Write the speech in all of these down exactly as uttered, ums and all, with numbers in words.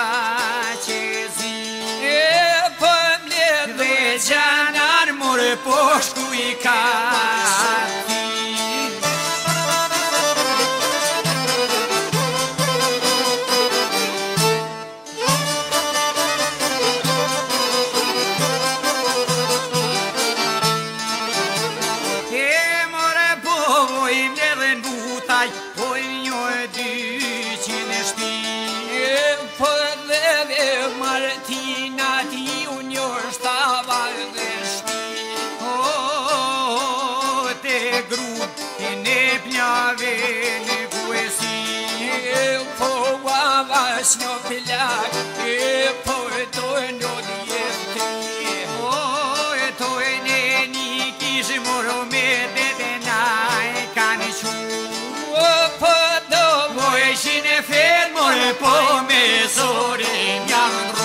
që zi E për mlet dhe gjanar more po shku i ka Martina ti unior stava dhe shpi O te grup e ne pljave në kuesi Po uava s'njo plak e po e to e njo djeti O e to e ne një kishë moro me dete na e ka në qu O po do po e shine fel more po me zore mjanë ru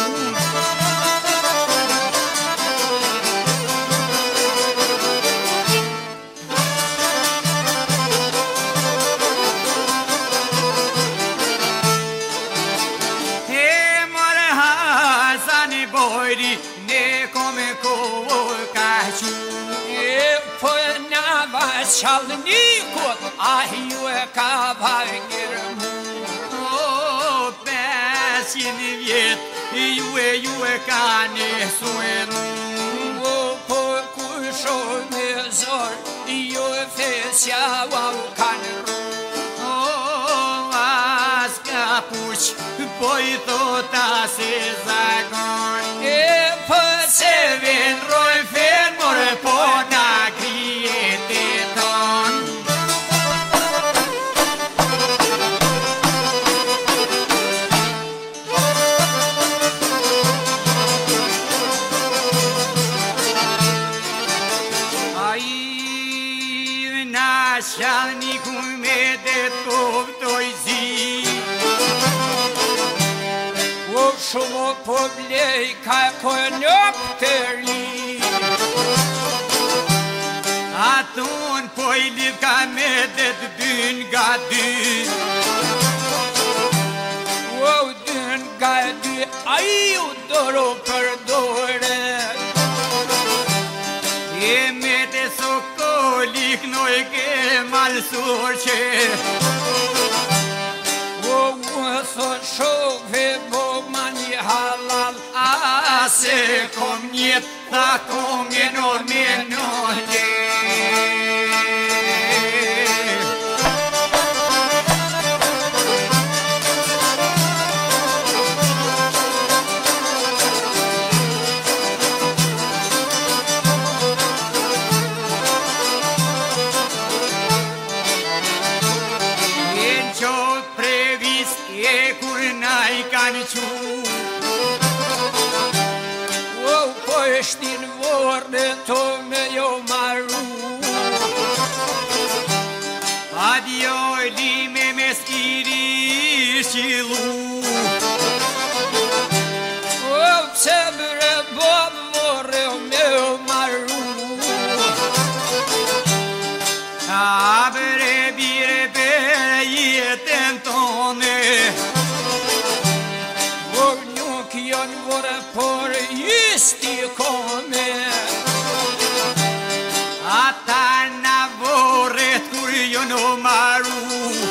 Ne come kohë ka qu E për në vaqallë një kot A ju e ka vajnër mu O pesjin vjet Ju e ju e ka në suen O për kusho me zor Ju e fesja u ka në ru O as ka puq Po i thota se zagon E për se vjen roj fen more po na krijet e ton A i na shani ku me de tov toj zi Shumë po blej ka konjop të ri Atun po i lidh ka me dhe të dyn nga dy O dyn nga dy a i u doro për dore E me të sokolik noj ke malsur që O u thot shove bo mani halal A se kom njet ta kom e nor me nore E kur na i kanë qu O po e shtin vorë to me jo maru Adio li me me skiri shilu O pse bre bob vorë me jo maru A bre bire per jetën tone Vor nuk janë vore por jisti kone Ata na voret kur jo no maru